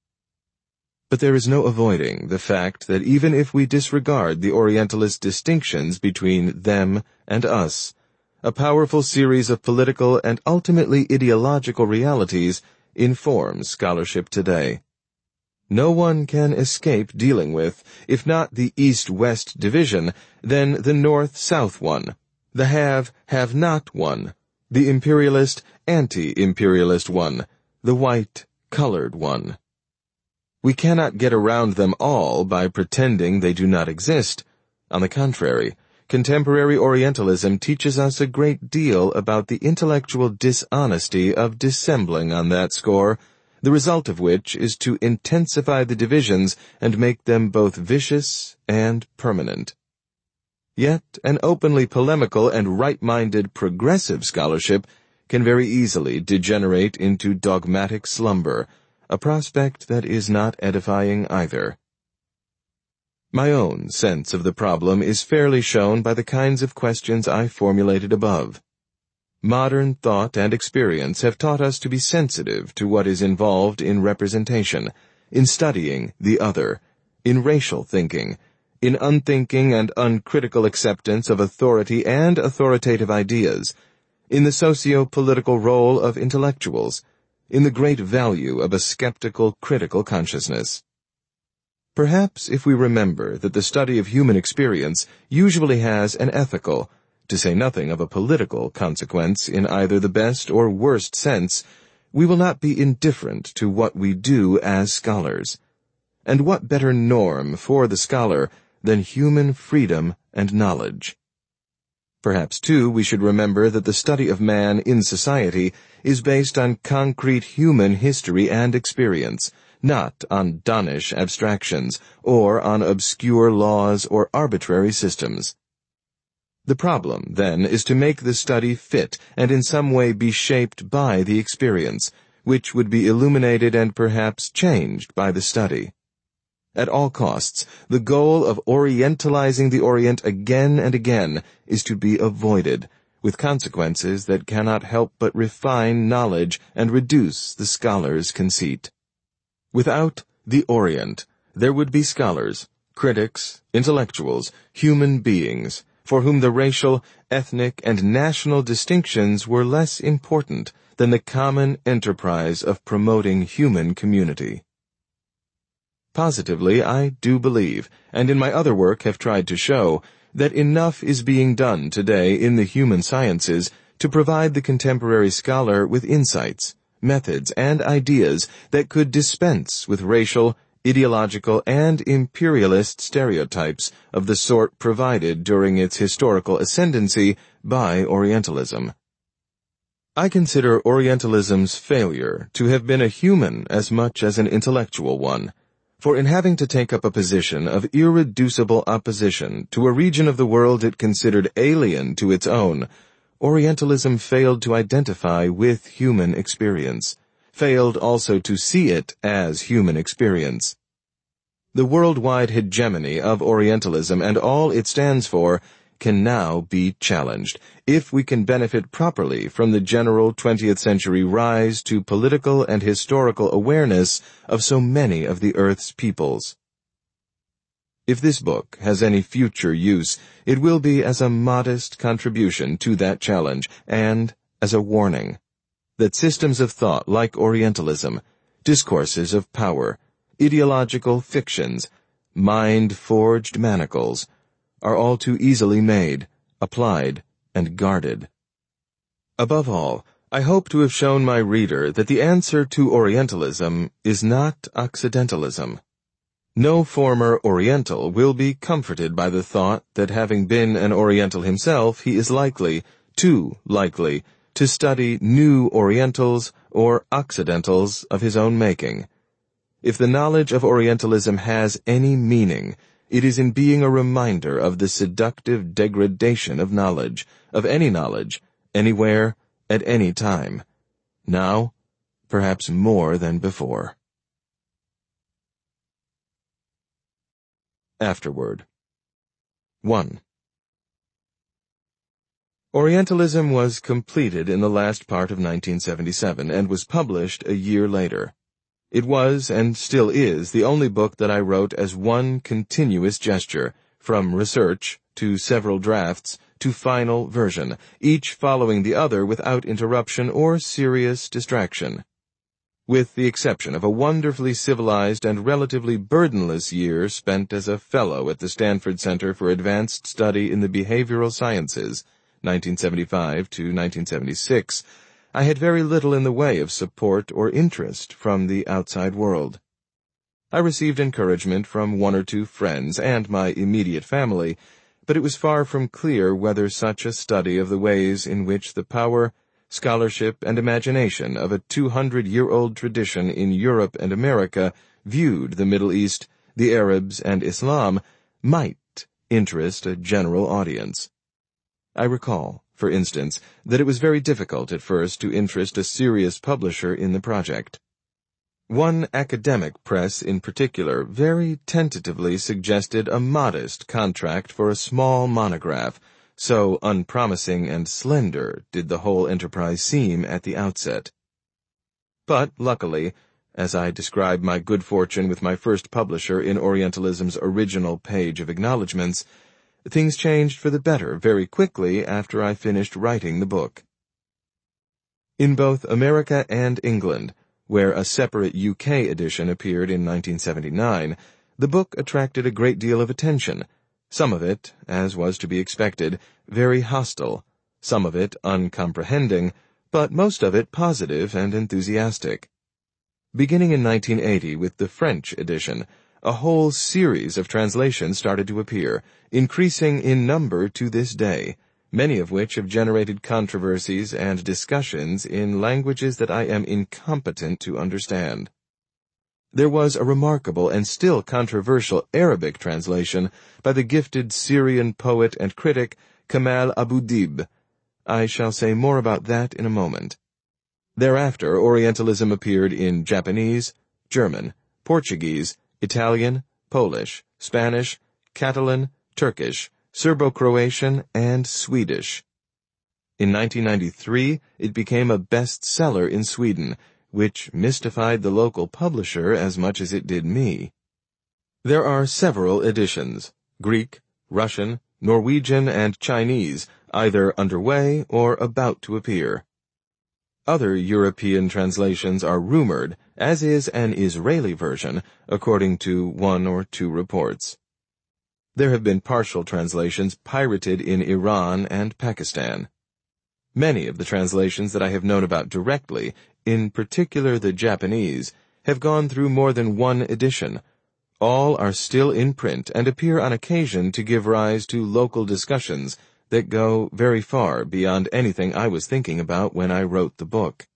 But there is no avoiding the fact that even if we disregard the Orientalist distinctions between them and us, a powerful series of political and ultimately ideological realities informs scholarship today. No one can escape dealing with, if not the East-West division, then the North-South one, the have-not one, the imperialist, anti-imperialist one, the white-colored one. We cannot get around them all by pretending they do not exist. On the contrary, contemporary Orientalism teaches us a great deal about the intellectual dishonesty of dissembling on that score, the result of which is to intensify the divisions and make them both vicious and permanent. Yet an openly polemical and right-minded progressive scholarship can very easily degenerate into dogmatic slumber, a prospect that is not edifying either. My own sense of the problem is fairly shown by the kinds of questions I formulated above. Modern thought and experience have taught us to be sensitive to what is involved in representation, in studying the other, in racial thinking, in unthinking and uncritical acceptance of authority and authoritative ideas, in the socio-political role of intellectuals, in the great value of a skeptical, critical consciousness. Perhaps if we remember that the study of human experience usually has an ethical, to say nothing of a political consequence in either the best or worst sense, we will not be indifferent to what we do as scholars. And what better norm for the scholar than human freedom and knowledge? Perhaps, too, we should remember that the study of man in society is based on concrete human history and experience, not on donnish abstractions, or on obscure laws or arbitrary systems. The problem, then, is to make the study fit and in some way be shaped by the experience, which would be illuminated and perhaps changed by the study. At all costs, the goal of orientalizing the Orient again and again is to be avoided, with consequences that cannot help but refine knowledge and reduce the scholar's conceit. Without the Orient, there would be scholars, critics, intellectuals, human beings, for whom the racial, ethnic, and national distinctions were less important than the common enterprise of promoting human community. Positively, I do believe, and in my other work have tried to show, that enough is being done today in the human sciences to provide the contemporary scholar with insights, methods, and ideas that could dispense with racial, ideological, and imperialist stereotypes of the sort provided during its historical ascendancy by Orientalism. I consider Orientalism's failure to have been a human as much as an intellectual one, for in having to take up a position of irreducible opposition to a region of the world it considered alien to its own, Orientalism failed to identify with human experience, failed also to see it as human experience. The worldwide hegemony of Orientalism and all it stands for can now be challenged, if we can benefit properly from the general 20th century rise to political and historical awareness of so many of the Earth's peoples. If this book has any future use, it will be as a modest contribution to that challenge and as a warning that systems of thought like Orientalism, discourses of power, ideological fictions, mind-forged manacles, are all too easily made, applied, and guarded. Above all, I hope to have shown my reader that the answer to Orientalism is not Occidentalism. No former Oriental will be comforted by the thought that having been an Oriental himself, he is too likely, to study new Orientals or Occidentals of his own making. If the knowledge of Orientalism has any meaning, it is in being a reminder of the seductive degradation of knowledge, anywhere, at any time. Now, perhaps more than before. Afterword. 1. Orientalism was completed in the last part of 1977 and was published a year later. It was, and still is, the only book that I wrote as one continuous gesture, from research, to several drafts, to final version, each following the other without interruption or serious distraction. With the exception of a wonderfully civilized and relatively burdenless year spent as a fellow at the Stanford Center for Advanced Study in the Behavioral Sciences, 1975 to 1976, I had very little in the way of support or interest from the outside world. I received encouragement from one or two friends and my immediate family, but it was far from clear whether such a study of the ways in which the power, scholarship, and imagination of a 200-year-old tradition in Europe and America viewed the Middle East, the Arabs, and Islam might interest a general audience. I recall, for instance, that it was very difficult at first to interest a serious publisher in the project. One academic press in particular very tentatively suggested a modest contract for a small monograph, so unpromising and slender did the whole enterprise seem at the outset. But, luckily, as I describe my good fortune with my first publisher in Orientalism's original page of acknowledgments, things changed for the better very quickly after I finished writing the book. In both America and England, where a separate UK edition appeared in 1979, the book attracted a great deal of attention, some of it, as was to be expected, very hostile, some of it uncomprehending, but most of it positive and enthusiastic. Beginning in 1980 with the French edition, a whole series of translations started to appear, increasing in number to this day, many of which have generated controversies and discussions in languages that I am incompetent to understand. There was a remarkable and still controversial Arabic translation by the gifted Syrian poet and critic Kamal Abu-Dib. I shall say more about that in a moment. Thereafter, Orientalism appeared in Japanese, German, Portuguese, Italian, Polish, Spanish, Catalan, Turkish, Serbo-Croatian, and Swedish. In 1993, it became a bestseller in Sweden, which mystified the local publisher as much as it did me. There are several editions: Greek, Russian, Norwegian, and Chinese, either underway or about to appear. Other European translations are rumored, as is an Israeli version, according to 1 or 2 reports. There have been partial translations pirated in Iran and Pakistan. Many of the translations that I have known about directly, in particular the Japanese, have gone through more than one edition. All are still in print and appear on occasion to give rise to local discussions that go very far beyond anything I was thinking about when I wrote the book.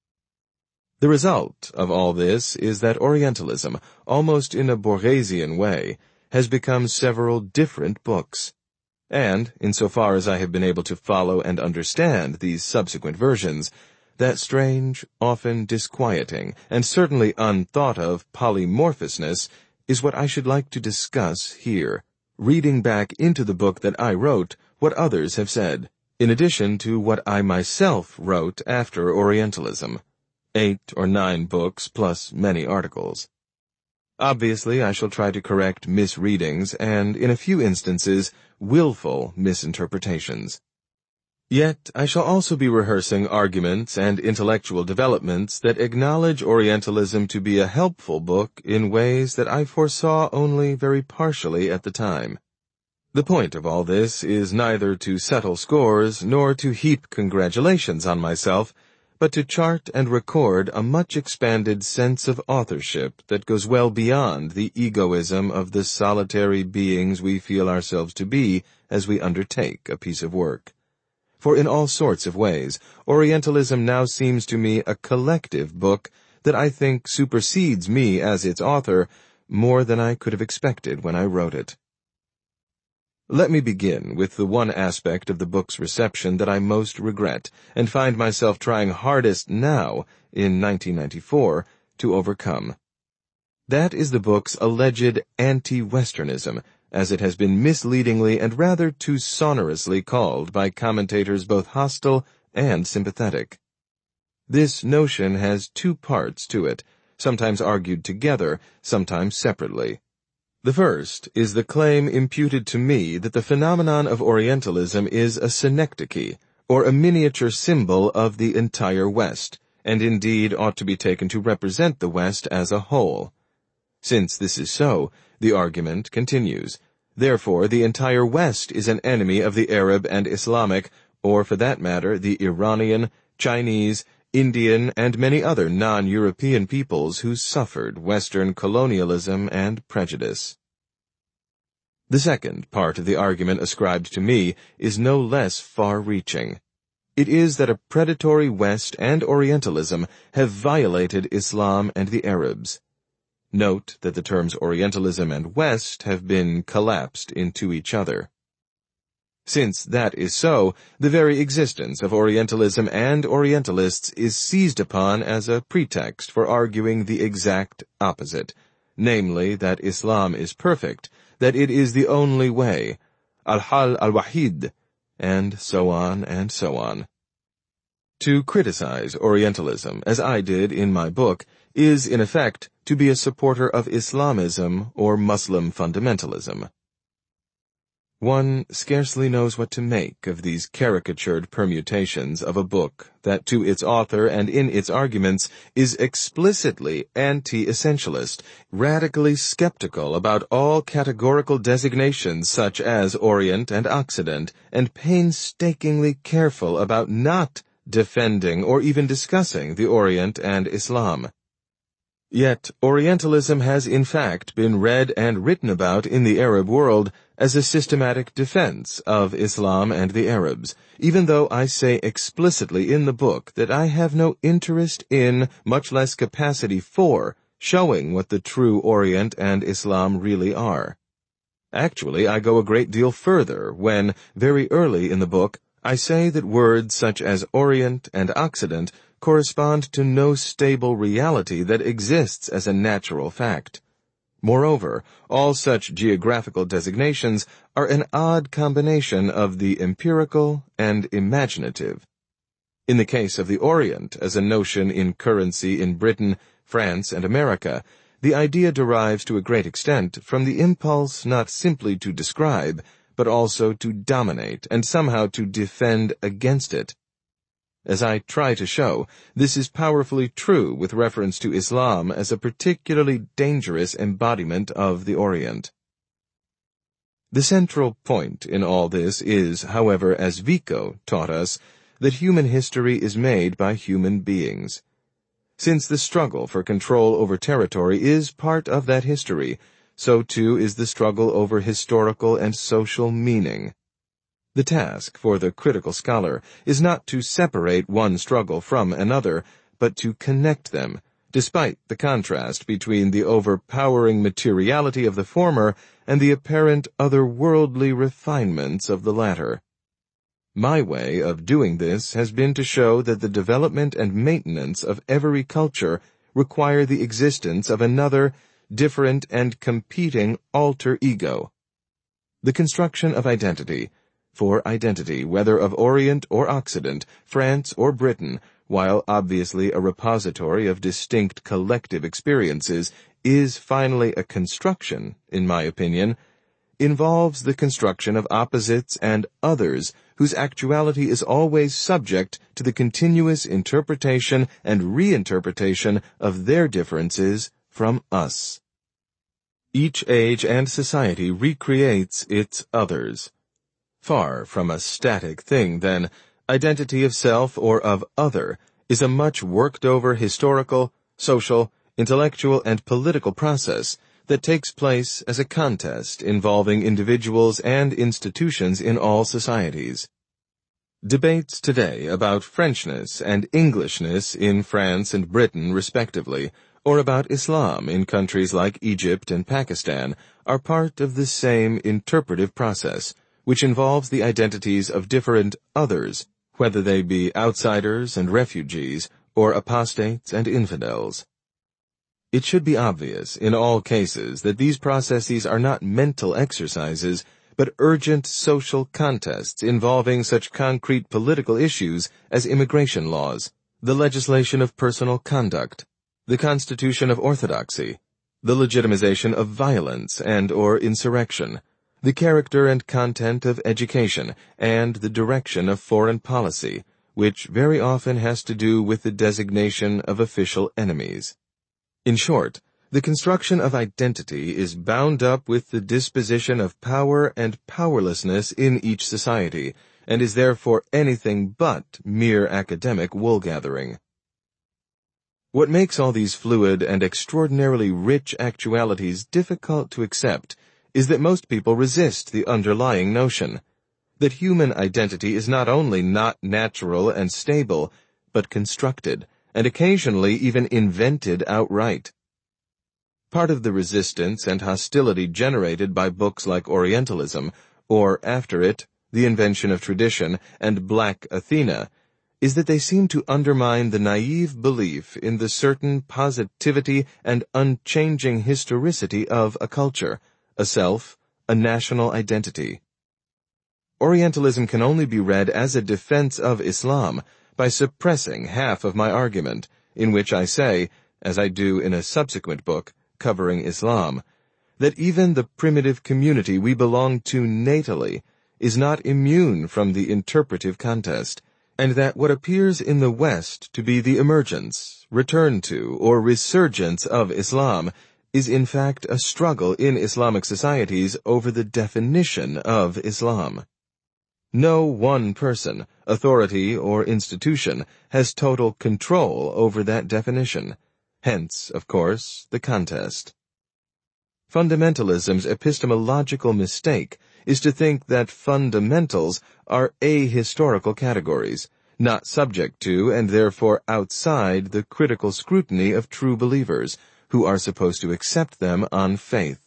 The result of all this is that Orientalism, almost in a Borgesian way, has become several different books. And, insofar as I have been able to follow and understand these subsequent versions, that strange, often disquieting, and certainly unthought of polymorphousness is what I should like to discuss here, reading back into the book that I wrote what others have said, in addition to what I myself wrote after Orientalism, 8 or 9 books plus many articles. Obviously, I shall try to correct misreadings and, in a few instances, willful misinterpretations. Yet, I shall also be rehearsing arguments and intellectual developments that acknowledge Orientalism to be a helpful book in ways that I foresaw only very partially at the time. The point of all this is neither to settle scores nor to heap congratulations on myself, but to chart and record a much expanded sense of authorship that goes well beyond the egoism of the solitary beings we feel ourselves to be as we undertake a piece of work. For in all sorts of ways, Orientalism now seems to me a collective book that I think supersedes me as its author more than I could have expected when I wrote it. Let me begin with the one aspect of the book's reception that I most regret, and find myself trying hardest now, in 1994, to overcome. That is the book's alleged anti-Westernism, as it has been misleadingly and rather too sonorously called by commentators both hostile and sympathetic. This notion has 2 parts to it, sometimes argued together, sometimes separately. The first is the claim imputed to me that the phenomenon of Orientalism is a synecdoche, or a miniature symbol of the entire West, and indeed ought to be taken to represent the West as a whole. Since this is so, the argument continues. Therefore, the entire West is an enemy of the Arab and Islamic, or for that matter, the Iranian, Chinese, Indian, and many other non-European peoples who suffered Western colonialism and prejudice. The second part of the argument ascribed to me is no less far-reaching. It is that a predatory West and Orientalism have violated Islam and the Arabs. Note that the terms Orientalism and West have been collapsed into each other. Since that is so, the very existence of Orientalism and Orientalists is seized upon as a pretext for arguing the exact opposite, namely that Islam is perfect, that it is the only way, al-hal al-wahid, and so on and so on. To criticize Orientalism, as I did in my book, is, in effect, to be a supporter of Islamism or Muslim fundamentalism. One scarcely knows what to make of these caricatured permutations of a book that to its author and in its arguments is explicitly anti-essentialist, radically skeptical about all categorical designations such as Orient and Occident, and painstakingly careful about not defending or even discussing the Orient and Islam. Yet Orientalism has in fact been read and written about in the Arab world as a systematic defense of Islam and the Arabs, even though I say explicitly in the book that I have no interest in, much less capacity for, showing what the true Orient and Islam really are. Actually, I go a great deal further when, very early in the book, I say that words such as Orient and Occident correspond to no stable reality that exists as a natural fact. Moreover, all such geographical designations are an odd combination of the empirical and imaginative. In the case of the Orient as a notion in currency in Britain, France, and America, the idea derives to a great extent from the impulse not simply to describe, but also to dominate and somehow to defend against it. As I try to show, this is powerfully true with reference to Islam as a particularly dangerous embodiment of the Orient. The central point in all this is, however, as Vico taught us, that human history is made by human beings. Since the struggle for control over territory is part of that history, so too is the struggle over historical and social meaning. The task for the critical scholar is not to separate one struggle from another, but to connect them, despite the contrast between the overpowering materiality of the former and the apparent otherworldly refinements of the latter. My way of doing this has been to show that the development and maintenance of every culture require the existence of another, different and competing alter ego. The construction of identity, for identity, whether of Orient or Occident, France or Britain, while obviously a repository of distinct collective experiences, is finally a construction, in my opinion, involves the construction of opposites and others whose actuality is always subject to the continuous interpretation and reinterpretation of their differences from us. Each age and society recreates its others. Far from a static thing, then, identity of self or of other is a much worked-over historical, social, intellectual, and political process that takes place as a contest involving individuals and institutions in all societies. Debates today about Frenchness and Englishness in France and Britain, respectively, or about Islam in countries like Egypt and Pakistan, are part of the same interpretive process, which involves the identities of different others, whether they be outsiders and refugees, or apostates and infidels. It should be obvious in all cases that these processes are not mental exercises, but urgent social contests involving such concrete political issues as immigration laws, the legislation of personal conduct, the constitution of orthodoxy, the legitimization of violence and/or insurrection, the character and content of education, and the direction of foreign policy, which very often has to do with the designation of official enemies. In short, the construction of identity is bound up with the disposition of power and powerlessness in each society, and is therefore anything but mere academic wool-gathering. What makes all these fluid and extraordinarily rich actualities difficult to accept is that most people resist the underlying notion that human identity is not only not natural and stable, but constructed, and occasionally even invented outright. Part of the resistance and hostility generated by books like Orientalism, or after it, The Invention of Tradition, and Black Athena, is that they seem to undermine the naive belief in the certain positivity and unchanging historicity of a culture, a self, a national identity. Orientalism can only be read as a defense of Islam by suppressing half of my argument, in which I say, as I do in a subsequent book covering Islam, that even the primitive community we belong to natally is not immune from the interpretive contest, and that what appears in the West to be the emergence, return to, or resurgence of Islam is in fact a struggle in Islamic societies over the definition of Islam. No one person, authority, or institution has total control over that definition. Hence, of course, the contest. Fundamentalism's epistemological mistake is to think that fundamentals are ahistorical categories, not subject to and therefore outside the critical scrutiny of true believers, who are supposed to accept them on faith.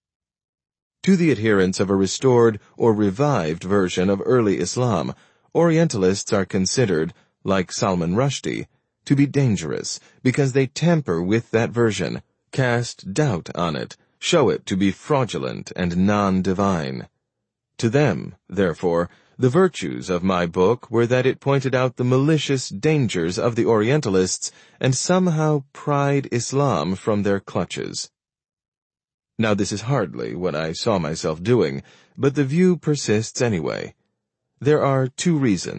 To the adherents of a restored or revived version of early Islam, Orientalists are considered, like Salman Rushdie, to be dangerous because they tamper with that version, cast doubt on it, show it to be fraudulent and non-divine. To them, therefore, the virtues of my book were that it pointed out the malicious dangers of the Orientalists and somehow pried Islam from their clutches. Now this is hardly what I saw myself doing, but the view persists anyway. There are two reasons.